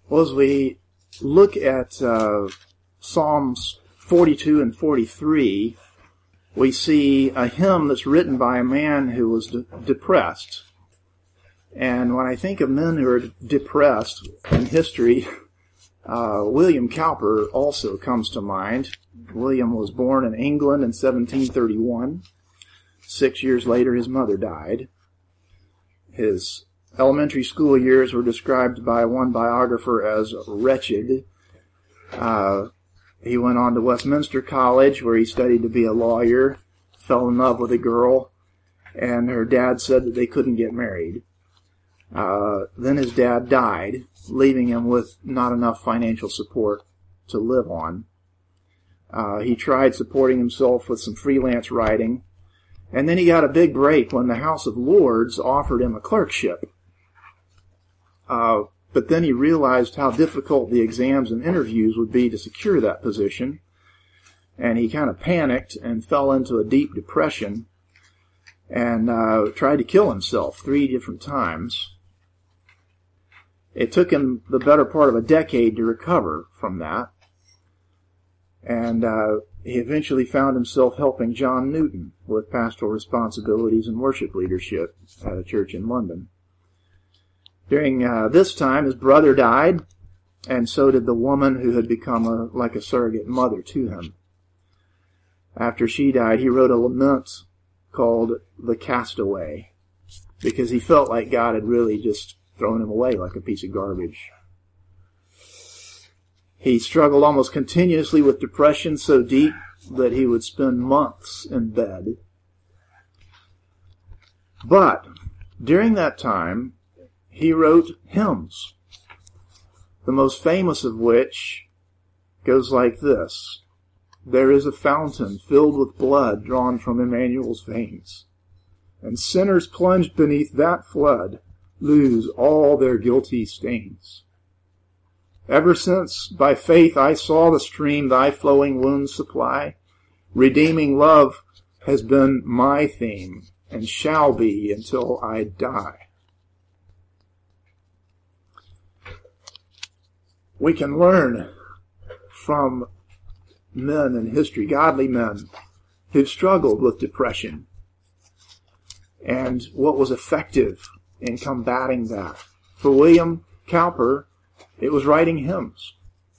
Well, as we look at Psalms 42 and 43, we see a hymn that's written by a man who was depressed. And when I think of men who are depressed in history, William Cowper also comes to mind. William was born in England in 1731. 6 years later, his mother died. His elementary school years were described by one biographer as wretched. He went on to Westminster College, where he studied to be a lawyer, fell in love with a girl, and her dad said that they couldn't get married. Then his dad died, leaving him with not enough financial support to live on. He tried supporting himself with some freelance writing, and then he got a big break when the House of Lords offered him a clerkship. But then he realized how difficult the exams and interviews would be to secure that position, and he kind of panicked and fell into a deep depression and tried to kill himself 3 different times. It took him the better part of a decade to recover from that, and he eventually found himself helping John Newton with pastoral responsibilities and worship leadership at a church in London. During this time, his brother died, and so did the woman who had become like a surrogate mother to him. After she died, he wrote a lament called The Castaway, because he felt like God had really just thrown him away like a piece of garbage. He struggled almost continuously with depression so deep that he would spend months in bed. But during that time, he wrote hymns, the most famous of which goes like this: "There is a fountain filled with blood drawn from Emmanuel's veins, and sinners plunged beneath that flood lose all their guilty stains. Ever since by faith I saw the stream thy flowing wounds supply, redeeming love has been my theme and shall be until I die." We can learn from men in history, godly men, who've struggled with depression, and what was effective in combating that. For William Cowper, it was writing hymns.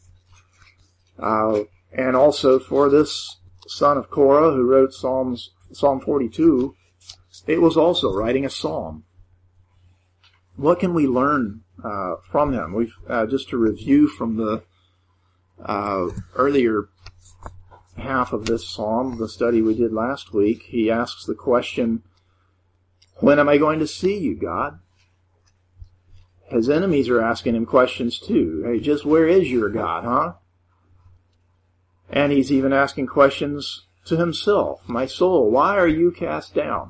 And also for this son of Korah who wrote Psalm 42, it was also writing a psalm. What can we learn from him? We've just to review from the earlier half of this psalm, the study we did last week. He asks the question, "When am I going to see you, God?" His enemies are asking him questions too. Hey, just where is your God, huh? And he's even asking questions to himself. "My soul, why are you cast down?"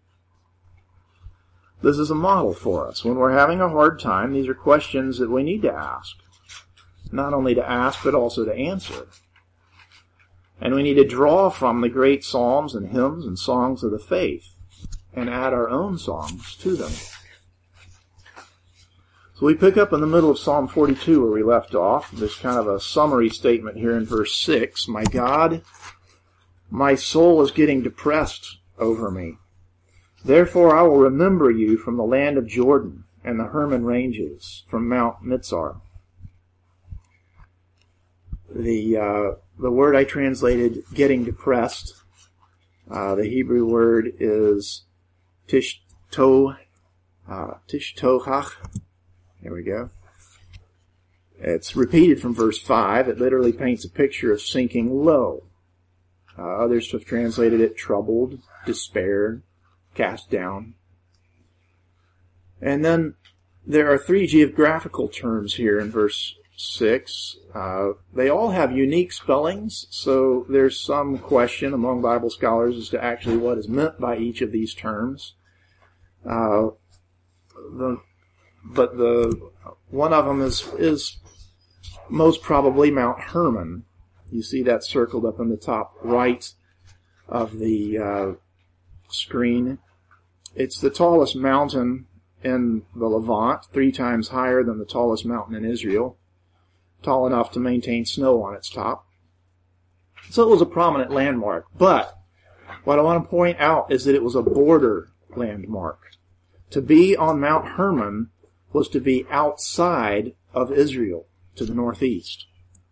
This is a model for us. When we're having a hard time, these are questions that we need to ask. Not only to ask, but also to answer. And we need to draw from the great psalms and hymns and songs of the faith and add our own songs to them. So we pick up in the middle of Psalm 42 where we left off. There's kind of a summary statement here in verse 6. "My God, my soul is getting depressed over me. Therefore I will remember you from the land of Jordan and the Hermon ranges, from Mount Mitzar." The word I translated getting depressed, the Hebrew word is tishtohach. There we go. It's repeated from verse 5. It literally paints a picture of sinking low. Others have translated it troubled, despaired, cast down. And then there are 3 geographical terms here in verse 6. They all have unique spellings, so there's some question among Bible scholars as to actually what is meant by each of these terms. But one of them is most probably Mount Hermon. You see that circled up in the top right of the screen. It's the tallest mountain in the Levant, 3 times higher than the tallest mountain in Israel. tall enough to maintain snow on its top. So it was a prominent landmark. But what I want to point out is that it was a border landmark. To be on Mount Hermon was to be outside of Israel, to the northeast.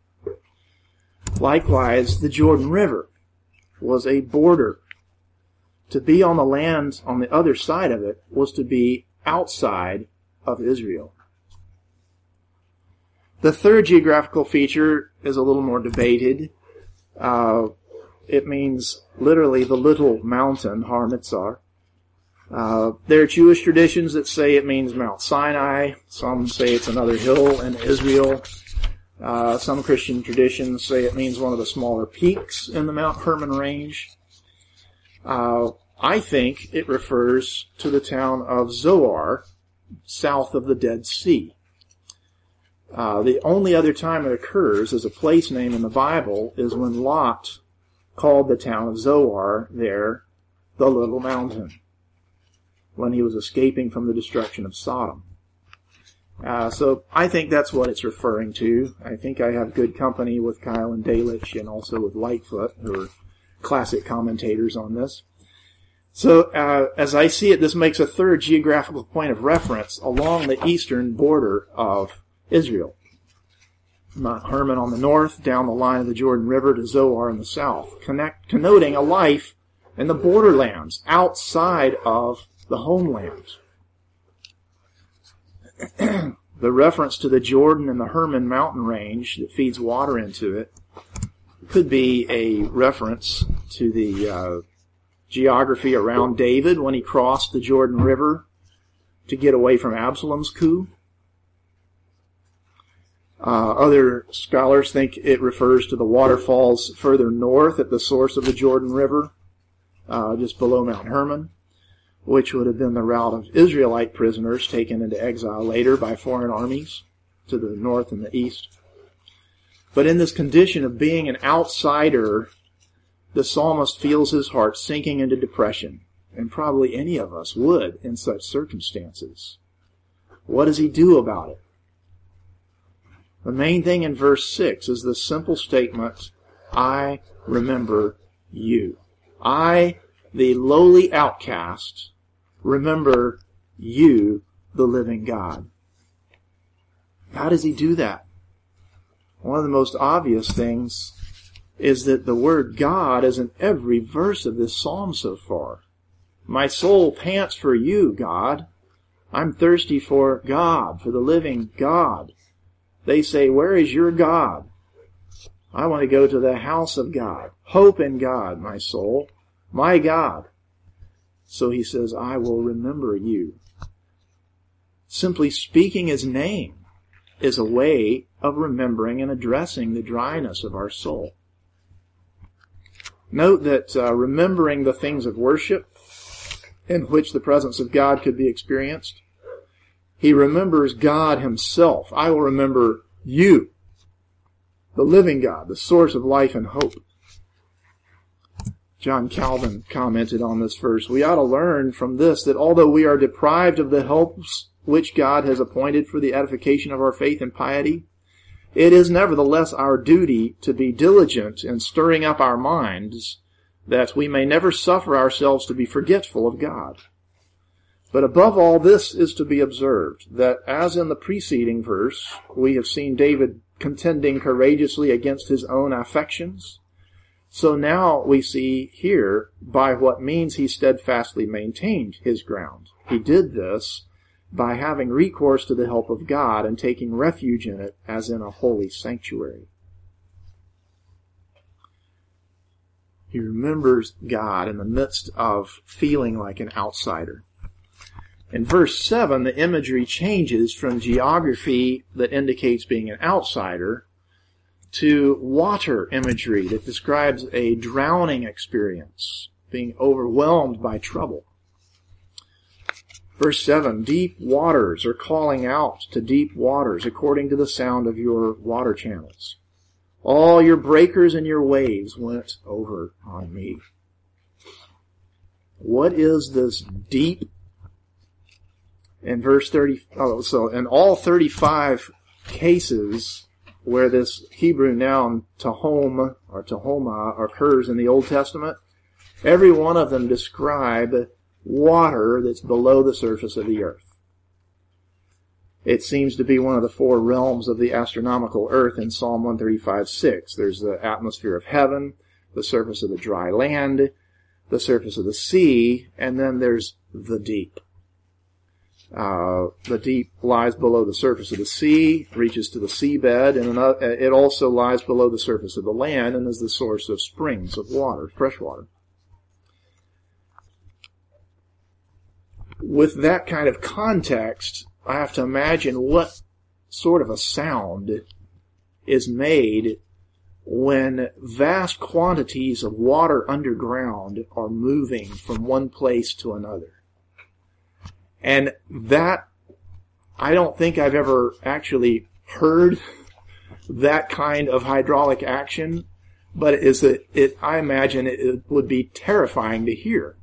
Likewise, the Jordan River was a border. To be on the land on the other side of it was to be outside of Israel. The third geographical feature is a little more debated. It means literally the little mountain, Har Mitzar. There are Jewish traditions that say it means Mount Sinai. Some say it's another hill in Israel. Some Christian traditions say it means one of the smaller peaks in the Mount Hermon range. I think it refers to the town of Zoar, south of the Dead Sea. The only other time it occurs as a place name in the Bible is when Lot called the town of Zoar there the little mountain, when he was escaping from the destruction of Sodom. So I think that's what it's referring to. I think I have good company with Kyle and Dalish and also with Lightfoot, who are classic commentators on this. So as I see it, this makes a third geographical point of reference along the eastern border of Israel. Mount Hermon on the north, down the line of the Jordan River to Zoar in the south, connoting a life in the borderlands outside of the homeland. The reference to the Jordan and the Hermon mountain range that feeds water into it could be a reference to the geography around David when he crossed the Jordan River to get away from Absalom's coup. Other scholars think it refers to the waterfalls further north at the source of the Jordan River, just below Mount Hermon, which would have been the route of Israelite prisoners taken into exile later by foreign armies to the north and the east. But in this condition of being an outsider, the psalmist feels his heart sinking into depression, and probably any of us would in such circumstances. What does he do about it? The main thing in verse 6 is the simple statement, I remember you. I, the lowly outcast, remember you, the living God. How does he do that? One of the most obvious things is that the word God is in every verse of this psalm so far. My soul pants for you, God. I'm thirsty for God, for the living God. They say, where is your God? I want to go to the house of God. Hope in God, my soul, my God. So he says, I will remember you. Simply speaking his name is a way of remembering and addressing the dryness of our soul. Note that remembering the things of worship in which the presence of God could be experienced, he remembers God himself. I will remember you, the living God, the source of life and hope. John Calvin commented on this verse. We ought to learn from this that although we are deprived of the helps which God has appointed for the edification of our faith and piety, it is nevertheless our duty to be diligent in stirring up our minds that we may never suffer ourselves to be forgetful of God. But above all, this is to be observed, that as in the preceding verse, we have seen David contending courageously against his own affections, so now we see here by what means he steadfastly maintained his ground. He did this by having recourse to the help of God and taking refuge in it as in a holy sanctuary. He remembers God in the midst of feeling like an outsider. In verse 7, the imagery changes from geography that indicates being an outsider to water imagery that describes a drowning experience, being overwhelmed by trouble. Verse 7, deep waters are calling out to deep waters according to the sound of your water channels. All your breakers and your waves went over on me. What is this deep? In verse 30, so in all 35 cases where this Hebrew noun tahom or tahoma occurs in the Old Testament, every one of them describe water that's below the surface of the earth. It seems to be one of the four realms of the astronomical earth in Psalm 135:6. There's the atmosphere of heaven, the surface of the dry land, the surface of the sea, and then there's the deep. The deep lies below the surface of the sea, reaches to the seabed, and it also lies below the surface of the land and is the source of springs of water, fresh water. With that kind of context, I have to imagine what sort of a sound is made when vast quantities of water underground are moving from one place to another. And that, I don't think I've ever actually heard that kind of hydraulic action, but I imagine it would be terrifying to hear.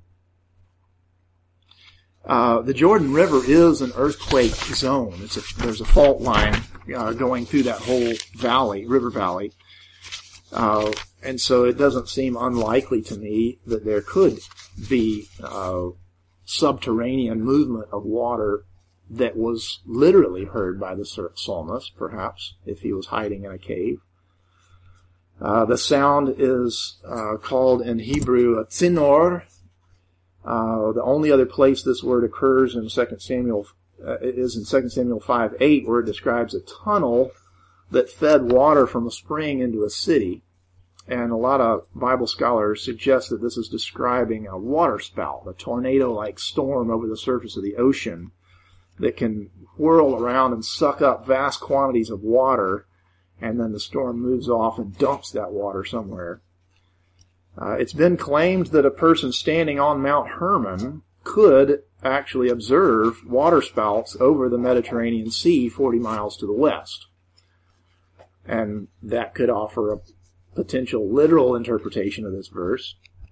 The Jordan River is an earthquake zone. There's a fault line going through that whole valley, river valley. And so it doesn't seem unlikely to me that there could be subterranean movement of water that was literally heard by the psalmist, perhaps, if he was hiding in a cave. The sound is called in Hebrew a tzinor. The only other place this word occurs in 2 Samuel is in 2 Samuel 5:8, where it describes a tunnel that fed water from a spring into a city. And a lot of Bible scholars suggest that this is describing a waterspout, a tornado-like storm over the surface of the ocean that can whirl around and suck up vast quantities of water, and then the storm moves off and dumps that water somewhere. It's been claimed that a person standing on Mount Hermon could actually observe waterspouts over the Mediterranean Sea 40 miles to the west. And that could offer a potential literal interpretation of this verse.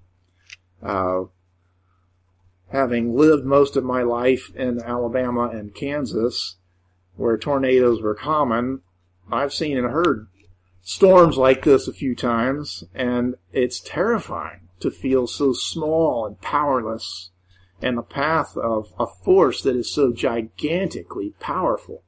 Having lived most of my life in Alabama and Kansas, where tornadoes were common, I've seen and heard storms like this a few times, and it's terrifying to feel so small and powerless in the path of a force that is so gigantically powerful.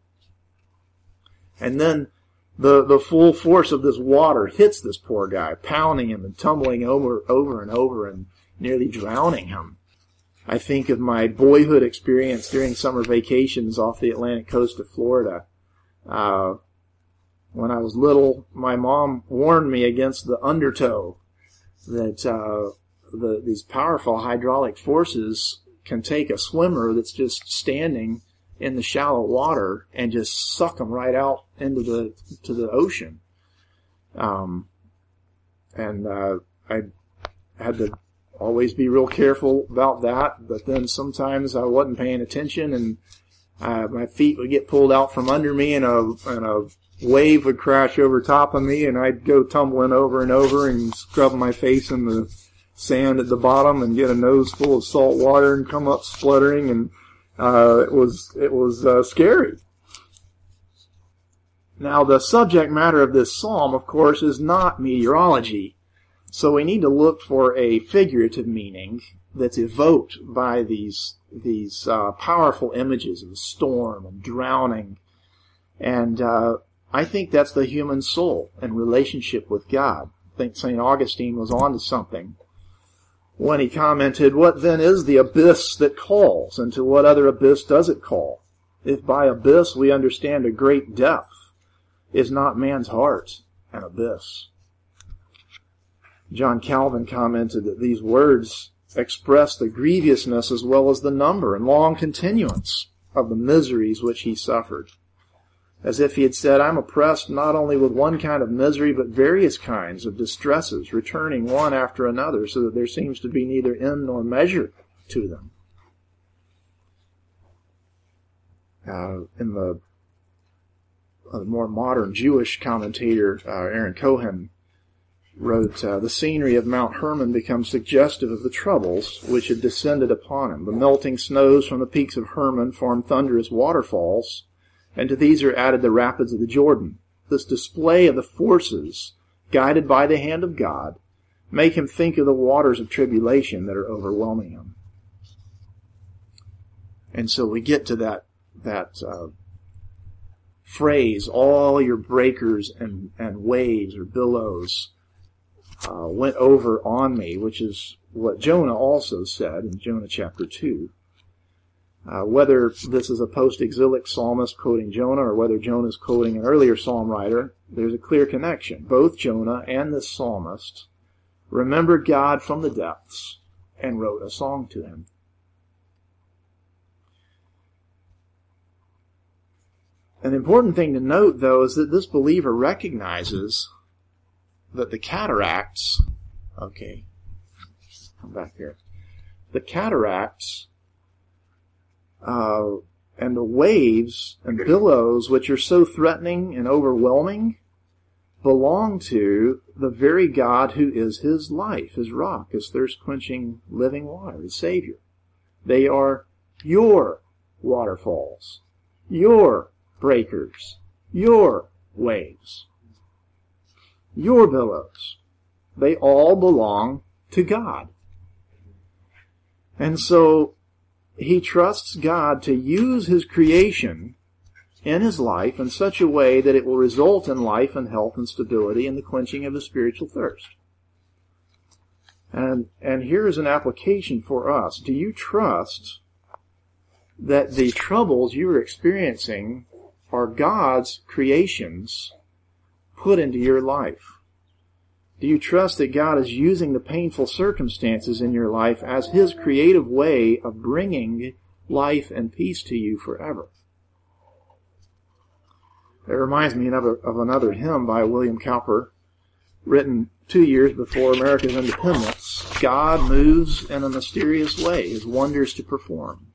And then the full force of this water hits this poor guy, pounding him and tumbling over and over and nearly drowning him. I think of my boyhood experience during summer vacations off the Atlantic coast of Florida. When I was little, my mom warned me against the undertow, that these powerful hydraulic forces can take a swimmer that's just standing in the shallow water and just suck them right out into the ocean. I had to always be real careful about that, but then sometimes I wasn't paying attention, and my feet would get pulled out from under me, and a wave would crash over top of me, and I'd go tumbling over and over and scrub my face in the sand at the bottom and get a nose full of salt water and come up spluttering, and it was scary. Now, the subject matter of this psalm, of course, is not meteorology, so we need to look for a figurative meaning that's evoked by these powerful images of storm and drowning, and I think that's the human soul and relationship with God. I think St. Augustine was on to something when he commented, "What then is the abyss that calls, and to what other abyss does it call? If by abyss we understand a great depth, is not man's heart an abyss?" John Calvin commented that these words express the grievousness as well as the number and long continuance of the miseries which he suffered. As if he had said, "I'm oppressed not only with one kind of misery, but various kinds of distresses, returning one after another, so that there seems to be neither end nor measure to them." In the more modern Jewish commentator, Aaron Cohen, wrote, "The scenery of Mount Hermon becomes suggestive of the troubles which had descended upon him. The melting snows from the peaks of Hermon form thunderous waterfalls, and to these are added the rapids of the Jordan. this display of the forces guided by the hand of God, make him think of the waters of tribulation that are overwhelming him. And so we get to that phrase, all your breakers and waves or billows went over on me, which is what Jonah also said in Jonah chapter 2. Whether this is a post-exilic psalmist quoting Jonah or whether Jonah is quoting an earlier psalm writer, there's a clear connection. Both Jonah and this psalmist remembered God from the depths and wrote a song to him. An important thing to note, though, is that this believer recognizes that the cataracts, come back here, the cataracts and the waves and billows which are so threatening and overwhelming belong to the very God who is his life, his rock, his thirst-quenching living water, his Savior. They are your waterfalls, your breakers, your waves, your billows. They all belong to God. And so he trusts God to use his creation in his life in such a way that it will result in life and health and stability and the quenching of his spiritual thirst. And here is an application for us. Do you trust that the troubles you are experiencing are God's creations put into your life? Do you trust that God is using the painful circumstances in your life as his creative way of bringing life and peace to you forever? It reminds me of another hymn by William Cowper, written 2 years before America's independence. God moves in a mysterious way, his wonders to perform.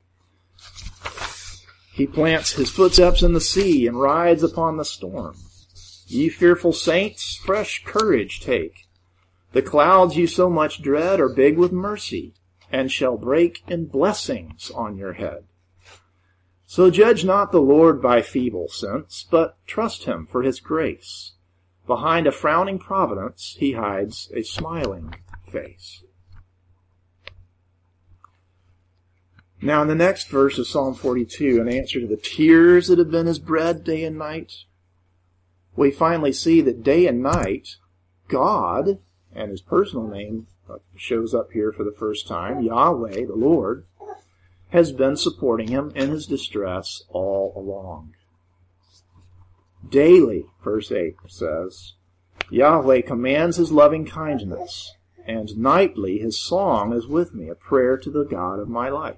He plants his footsteps in the sea and rides upon the storm. Ye fearful saints, fresh courage take. The clouds you so much dread are big with mercy, and shall break in blessings on your head. So judge not the Lord by feeble sense, but trust him for his grace. Behind a frowning providence he hides a smiling face. Now in the next verse of Psalm 42, in answer to the tears that have been his bread day and night, we finally see that day and night, God, and his personal name shows up here for the first time, Yahweh, the Lord, has been supporting him in his distress all along. Daily, verse 8 says, Yahweh commands his loving kindness, and nightly his song is with me, a prayer to the God of my life.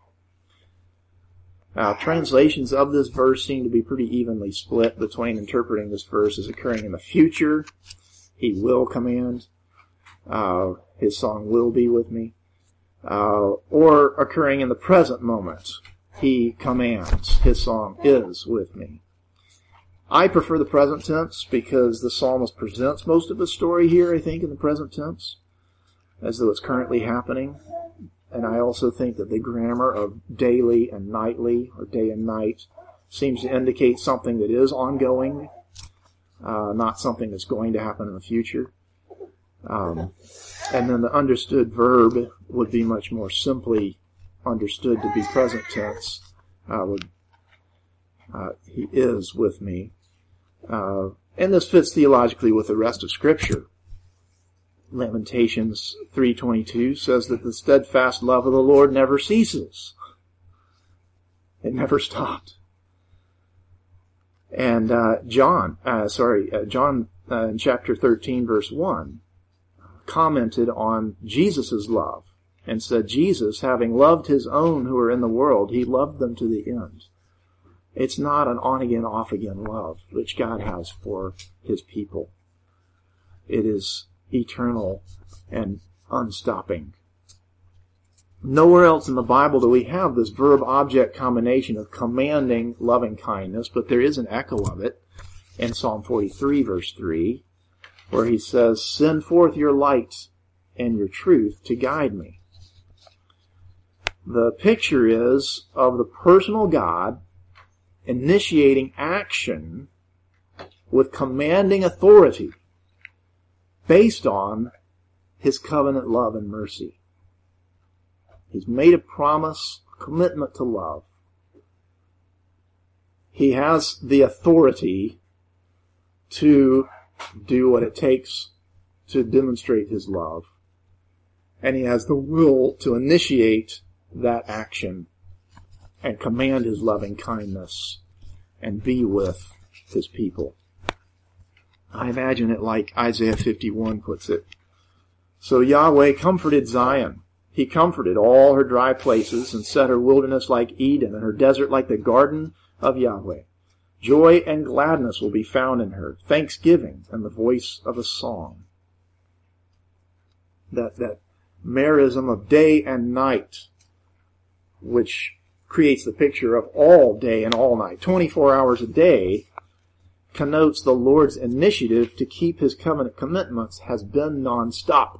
Now, translations of this verse seem to be pretty evenly split between interpreting this verse as occurring in the future, he will command, his song will be with me, or occurring in the present moment, he commands, his song is with me. I prefer the present tense because the psalmist presents most of the story here, I think, in the present tense, as though it's currently happening. And I also think that the grammar of daily and nightly, or day and night, seems to indicate something that is ongoing, not something that's going to happen in the future. And then the understood verb would be much more simply understood to be present tense. He is with me. And this fits theologically with the rest of Scripture. Lamentations 3:22 says that the steadfast love of the Lord never ceases. It never stopped. And John in chapter 13 verse 1 commented on Jesus' love and said, Jesus, having loved his own who are in the world, he loved them to the end. It's not an on-again, off-again love which God has for his people. It is eternal and unstopping. Nowhere else in the Bible do we have this verb-object combination of commanding loving kindness, but there is an echo of it in Psalm 43, verse 3, where he says, send forth your light and your truth to guide me. The picture is of the personal God initiating action with commanding authority based on his covenant love and mercy. He's made a promise, a commitment to love. He has the authority to do what it takes to demonstrate his love. And he has the will to initiate that action and command his loving kindness and be with his people. I imagine it like Isaiah 51 puts it. So Yahweh comforted Zion. He comforted all her dry places and set her wilderness like Eden and her desert like the garden of Yahweh. Joy and gladness will be found in her, thanksgiving and the voice of a song. That merism of day and night, which creates the picture of all day and all night, 24 hours a day, connotes the Lord's initiative to keep his covenant commitments has been nonstop.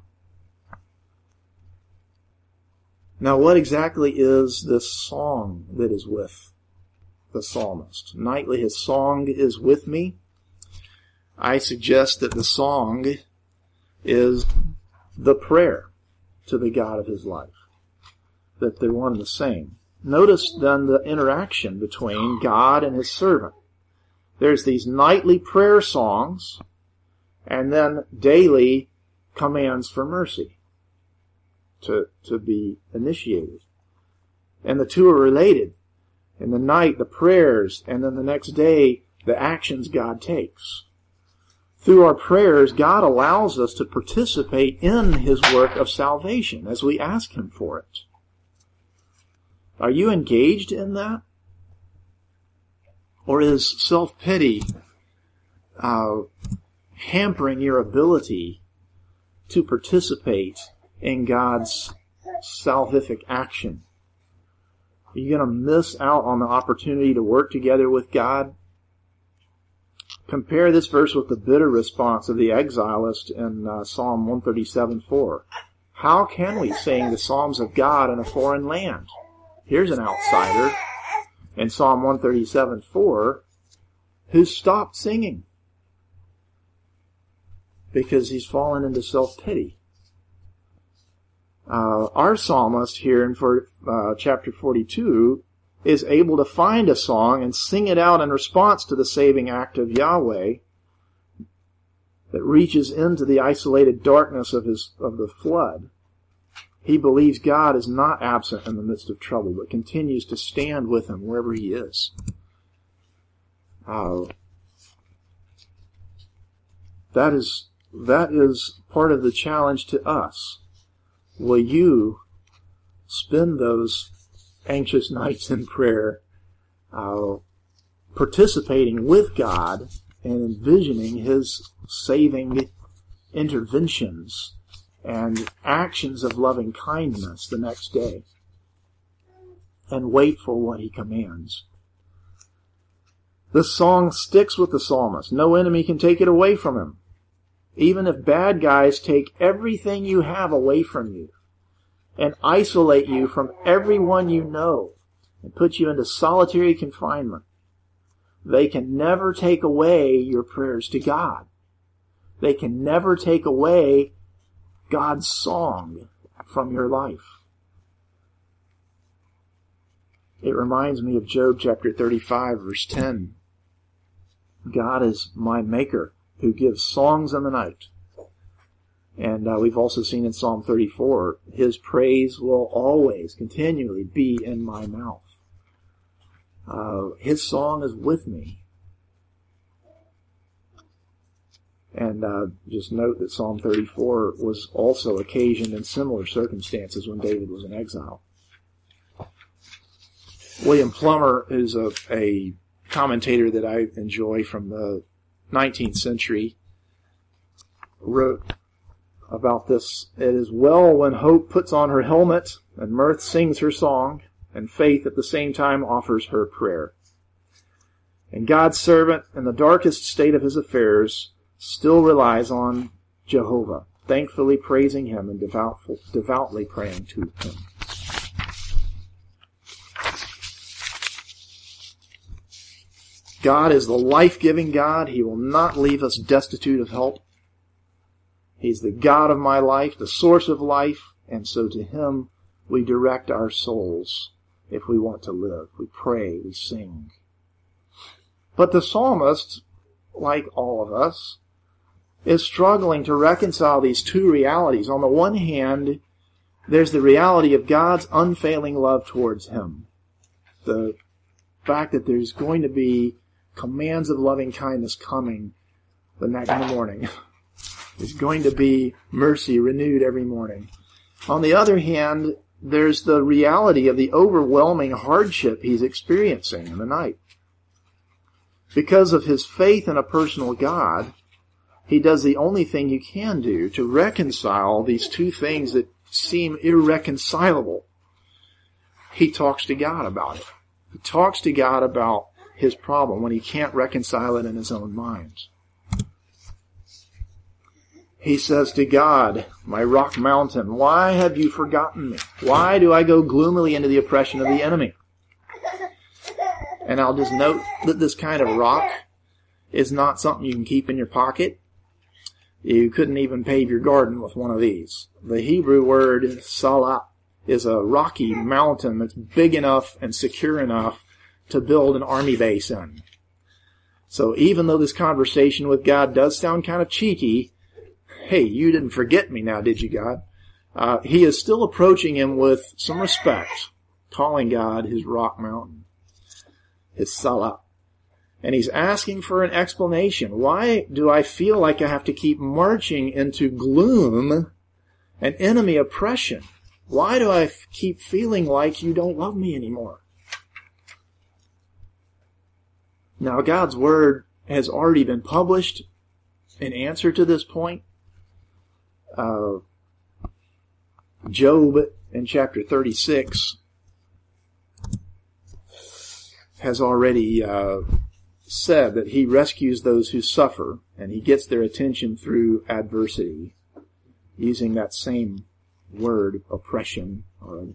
Now, what exactly is this song that is with the psalmist? Nightly his song is with me. I suggest that the song is the prayer to the God of his life, that they're one and the same. Notice then the interaction between God and his servant. There's these nightly prayer songs and then daily commands for mercy to be initiated. And the two are related. In the night, the prayers, and then the next day, the actions God takes. Through our prayers, God allows us to participate in his work of salvation as we ask him for it. Are you engaged in that? Or is self-pity hampering your ability to participate in God's salvific action? Are you going to miss out on the opportunity to work together with God? Compare this verse with the bitter response of the exilist in Psalm 137:4. How can we sing the psalms of God in a foreign land? Here's an outsider in Psalm 137:4 who stopped singing because he's fallen into self-pity. Our psalmist here in chapter 42 is able to find a song and sing it out in response to the saving act of Yahweh that reaches into the isolated darkness of the flood. He believes God is not absent in the midst of trouble, but continues to stand with him wherever he is. That is part of the challenge to us. Will you spend those anxious nights in prayer participating with God and envisioning his saving interventions and actions of loving kindness the next day, and wait for what he commands? This song sticks with the psalmist. No enemy can take it away from him. Even if bad guys take everything you have away from you and isolate you from everyone you know and put you into solitary confinement, they can never take away your prayers to God. They can never take away God's song from your life. It reminds me of Job chapter 35, verse 10. God is my maker, who gives songs in the night. And we've also seen in Psalm 34, his praise will always, continually be in my mouth. His song is with me. And just note that Psalm 34 was also occasioned in similar circumstances when David was in exile. William Plummer is a commentator that I enjoy from the 19th century, wrote about this. It is well when hope puts on her helmet and mirth sings her song and faith at the same time offers her prayer. And God's servant in the darkest state of his affairs still relies on Jehovah, thankfully praising him and devoutly praying to him. God is the life-giving God. He will not leave us destitute of help. He's the God of my life, the source of life, and so to Him we direct our souls if we want to live. We pray, we sing. But the psalmist, like all of us, is struggling to reconcile these two realities. On the one hand, there's the reality of God's unfailing love towards him. The fact that there's going to be commands of loving kindness coming the next morning. There's going to be mercy renewed every morning. On the other hand, there's the reality of the overwhelming hardship he's experiencing in the night. Because of his faith in a personal God, he does the only thing you can do to reconcile these two things that seem irreconcilable. He talks to God about it. He talks to God about his problem when he can't reconcile it in his own mind. He says to God, my rock mountain, why have you forgotten me? Why do I go gloomily into the oppression of the enemy? And I'll just note that this kind of rock is not something you can keep in your pocket. You couldn't even pave your garden with one of these. The Hebrew word salah is a rocky mountain that's big enough and secure enough to build an army base in. So even though this conversation with God does sound kind of cheeky, hey, you didn't forget me now, did you, God? He is still approaching him with some respect, calling God his rock mountain, his salah. And he's asking for an explanation. Why do I feel like I have to keep marching into gloom and enemy oppression? Why do I keep feeling like you don't love me anymore? Now, God's word has already been published in answer to this point. Job in chapter 36 has already said that he rescues those who suffer, and he gets their attention through adversity, using that same word, oppression.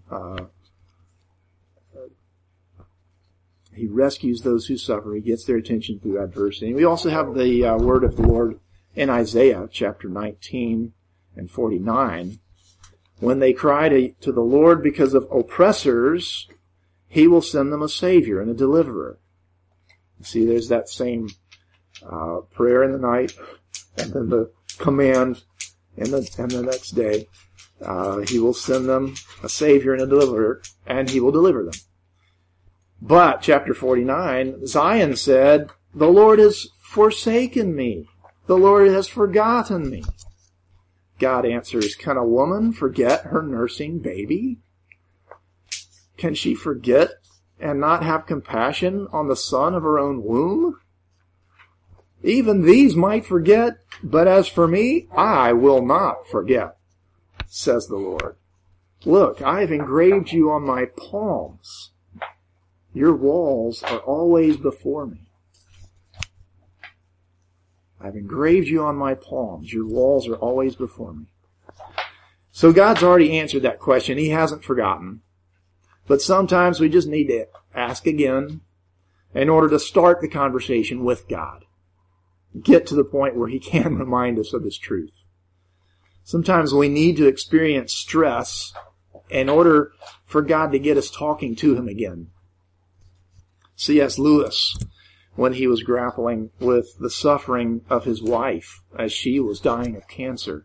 He rescues those who suffer. He gets their attention through adversity. And we also have the word of the Lord in Isaiah chapter 19 and 49. When they cry to the Lord because of oppressors, he will send them a Savior and a deliverer. See, there's that same prayer in the night, and then the command in the next day. He will send them a Savior and a deliverer, and he will deliver them. But, chapter 49, Zion said, the Lord has forsaken me. The Lord has forgotten me. God answers, can a woman forget her nursing baby? Can she forget and not have compassion on the son of her own womb? Even these might forget, but as for me, I will not forget, says the Lord. Look, I have engraved you on my palms. Your walls are always before me. I've engraved you on my palms. Your walls are always before me. So God's already answered that question. He hasn't forgotten. But sometimes we just need to ask again in order to start the conversation with God. Get to the point where he can remind us of his truth. Sometimes we need to experience stress in order for God to get us talking to him again. C.S. Lewis, when he was grappling with the suffering of his wife as she was dying of cancer,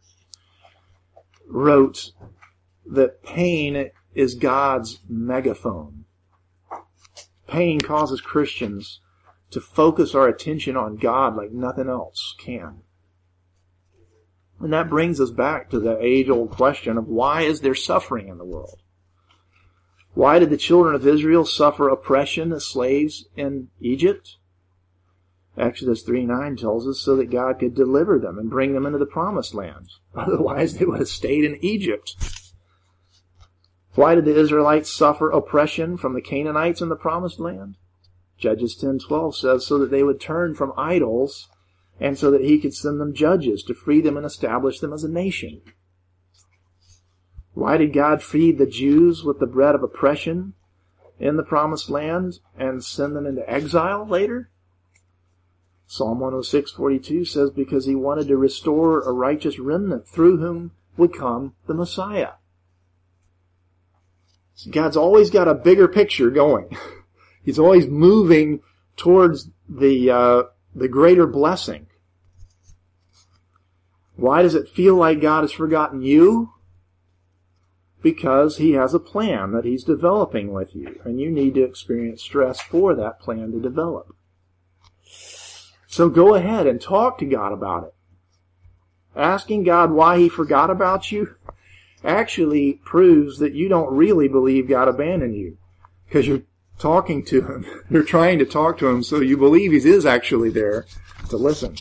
wrote that pain is God's megaphone. Pain causes Christians to focus our attention on God like nothing else can. And that brings us back to the age-old question of why is there suffering in the world? Why did the children of Israel suffer oppression as slaves in Egypt? Exodus 3:9 tells us so that God could deliver them and bring them into the promised land. Otherwise, they would have stayed in Egypt. Why did the Israelites suffer oppression from the Canaanites in the promised land? Judges 10:12 says so that they would turn from idols and so that he could send them judges to free them and establish them as a nation. Why did God feed the Jews with the bread of oppression in the promised land and send them into exile later? Psalm 106:42 says, because he wanted to restore a righteous remnant through whom would come the Messiah. So God's always got a bigger picture going. He's always moving towards the greater blessing. Why does it feel like God has forgotten you? Because he has a plan that he's developing with you, and you need to experience stress for that plan to develop. So go ahead and talk to God about it. Asking God why he forgot about you actually proves that you don't really believe God abandoned you, because you're talking to him. You're trying to talk to him, so you believe he is actually there to listen.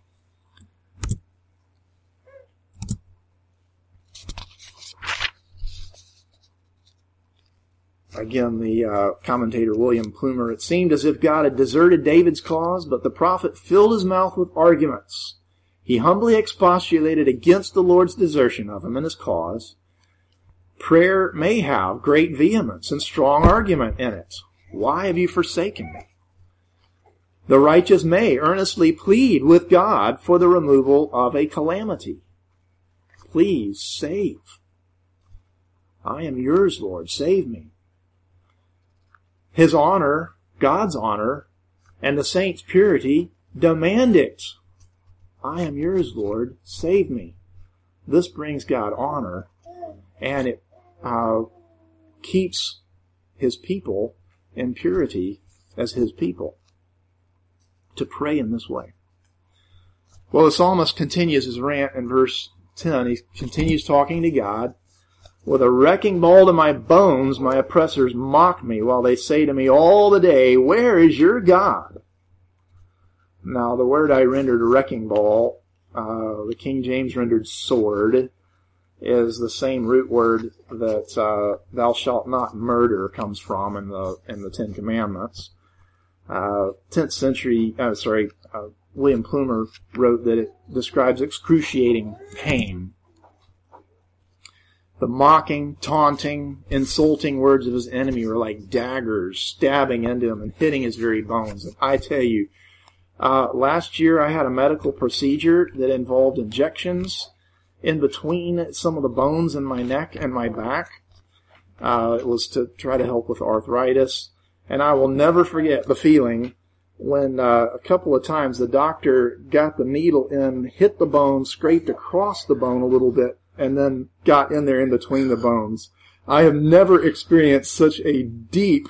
Again, the commentator William Plumer, it seemed as if God had deserted David's cause, but the prophet filled his mouth with arguments. He humbly expostulated against the Lord's desertion of him and his cause. Prayer may have great vehemence and strong argument in it. Why have you forsaken me? The righteous may earnestly plead with God for the removal of a calamity. Please save. I am yours, Lord. Save me. His honor, God's honor, and the saint's purity demand it. I am yours, Lord. Save me. This brings God honor, and it keeps his people in purity as his people to pray in this way. Well, the psalmist continues his rant in verse 10. He continues talking to God. With a wrecking ball to my bones, my oppressors mock me while they say to me all the day, where is your God? Now, the word I rendered wrecking ball, the King James rendered sword, is the same root word that thou shalt not murder comes from in the Ten Commandments. 10th century, William Plumer wrote that it describes excruciating pain. The mocking, taunting, insulting words of his enemy were like daggers stabbing into him and hitting his very bones. And I tell you, last year I had a medical procedure that involved injections in between some of the bones in my neck and my back. It was to try to help with arthritis. And I will never forget the feeling when a couple of times the doctor got the needle in, hit the bone, scraped across the bone a little bit, and then got in there in between the bones. I have never experienced such a deep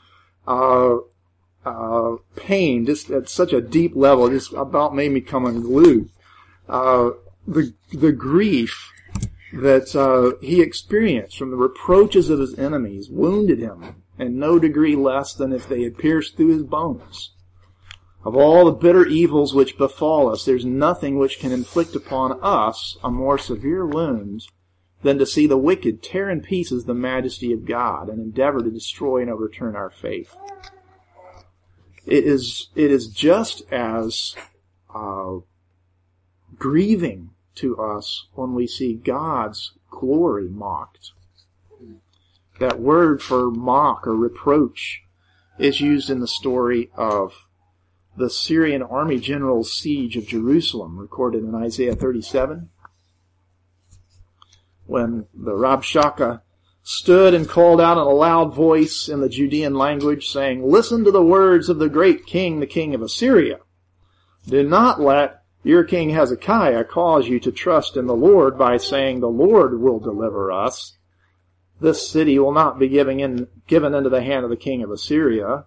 pain, just at such a deep level. It just about made me come unglued. The grief that he experienced from the reproaches of his enemies wounded him in no degree less than if they had pierced through his bones. Of all the bitter evils which befall us, there's nothing which can inflict upon us a more severe wound than to see the wicked tear in pieces the majesty of God and endeavor to destroy and overturn our faith. It is just as grieving to us when we see God's glory mocked. That word for mock or reproach is used in the story of the Syrian army general's siege of Jerusalem, recorded in Isaiah 37. When the Rabshakeh stood and called out in a loud voice in the Judean language, saying, listen to the words of the great king, the king of Assyria. Do not let your king Hezekiah cause you to trust in the Lord by saying, the Lord will deliver us. This city will not be given into the hand of the king of Assyria.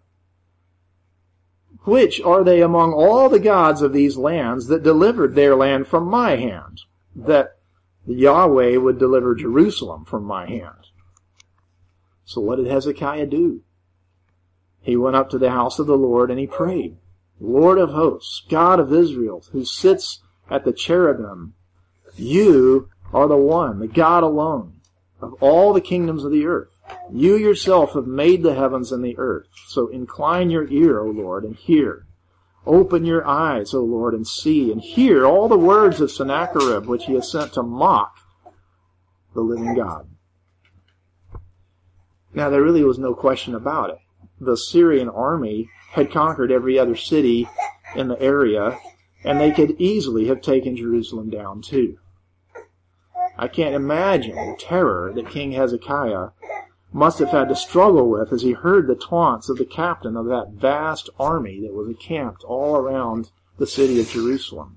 Which are they among all the gods of these lands that delivered their land from my hand, that Yahweh would deliver Jerusalem from my hand? So what did Hezekiah do? He went up to the house of the Lord and he prayed, Lord of hosts, God of Israel, who sits at the cherubim, you are the one, the God alone, of all the kingdoms of the earth. You yourself have made the heavens and the earth. So incline your ear, O Lord, and hear. Open your eyes, O Lord, and see, and hear all the words of Sennacherib, which he has sent to mock the living God. Now, there really was no question about it. The Syrian army had conquered every other city in the area, and they could easily have taken Jerusalem down too. I can't imagine the terror that King Hezekiah must have had to struggle with as he heard the taunts of the captain of that vast army that was encamped all around the city of Jerusalem.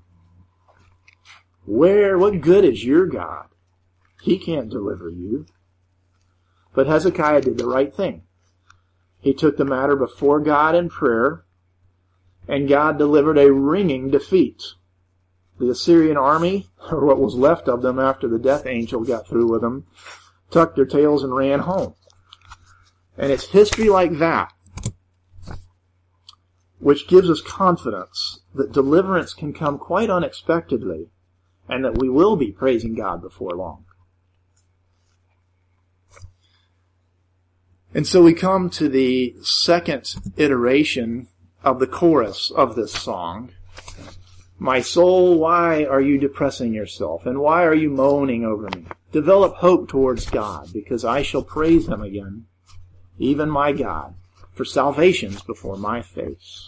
What good is your God? He can't deliver you. But Hezekiah did the right thing. He took the matter before God in prayer, and God delivered a ringing defeat. The Assyrian army, or what was left of them after the death angel got through with them, tucked their tails and ran home. And it's history like that which gives us confidence that deliverance can come quite unexpectedly, and that we will be praising God before long. And so we come to the second iteration of the chorus of this song. My soul, why are you depressing yourself? And why are you moaning over me? Develop hope towards God, because I shall praise him again, even my God, for salvation's before my face.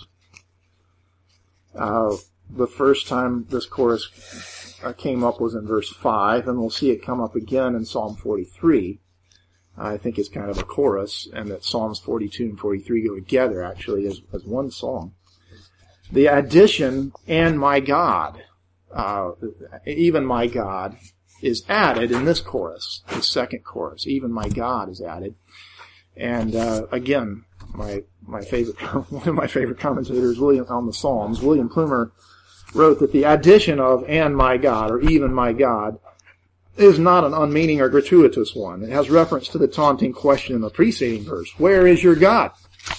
The first time this chorus came up was in verse 5, and we'll see it come up again in Psalm 43. I think it's kind of a chorus, and that Psalms 42 and 43 go together, actually, as one song. The addition, and my God, even my God, is added in this chorus, the second chorus. Even my God is added. And again, my favorite, one of my favorite commentators, on the Psalms, William Plumer, wrote that the addition of "and my God" or "even my God" is not an unmeaning or gratuitous one. It has reference to the taunting question in the preceding verse: "Where is your God?"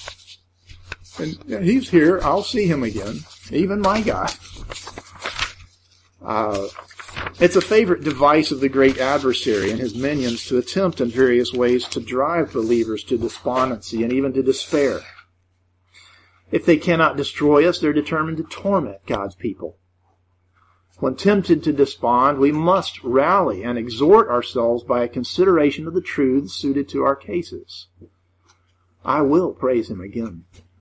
And he's here. I'll see him again. Even my God. It's a favorite device of the great adversary and his minions to attempt in various ways to drive believers to despondency and even to despair. If they cannot destroy us, they're determined to torment God's people. When tempted to despond, we must rally and exhort ourselves by a consideration of the truths suited to our cases. I will praise him again.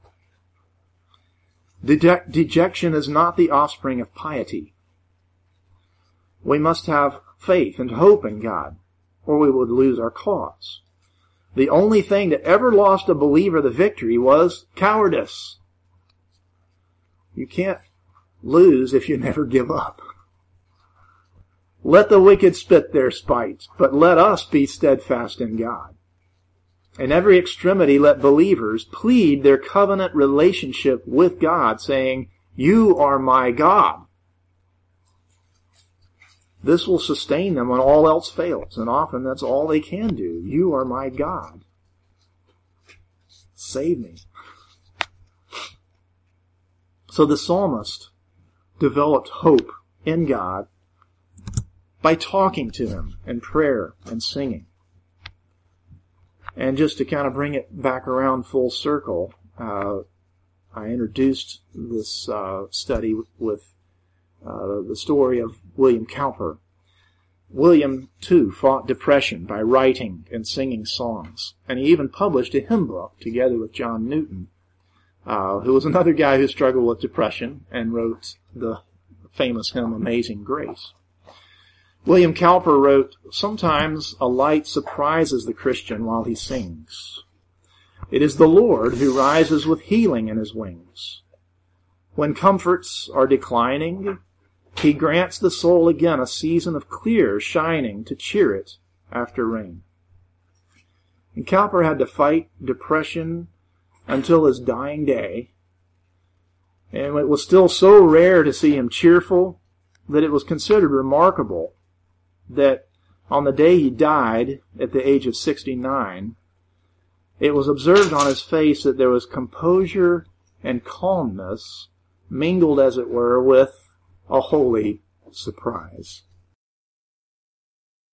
Dejection is not the offspring of piety. We must have faith and hope in God, or we would lose our cause. The only thing that ever lost a believer the victory was cowardice. You can't lose if you never give up. Let the wicked spit their spite, but let us be steadfast in God. In every extremity, let believers plead their covenant relationship with God, saying, "You are my God." This will sustain them when all else fails, and often that's all they can do. You are my God. Save me. So the psalmist developed hope in God by talking to him in prayer and singing. And just to kind of bring it back around full circle, I introduced this study with the story of William Cowper. William, too, fought depression by writing and singing songs. And he even published a hymn book together with John Newton, who was another guy who struggled with depression and wrote the famous hymn Amazing Grace. William Cowper wrote, "Sometimes a light surprises the Christian while he sings. It is the Lord who rises with healing in his wings. When comforts are declining, he grants the soul again a season of clear shining to cheer it after rain." And Cowper had to fight depression until his dying day. And it was still so rare to see him cheerful that it was considered remarkable that on the day he died, at the age of 69, it was observed on his face that there was composure and calmness mingled, as it were, with a holy surprise.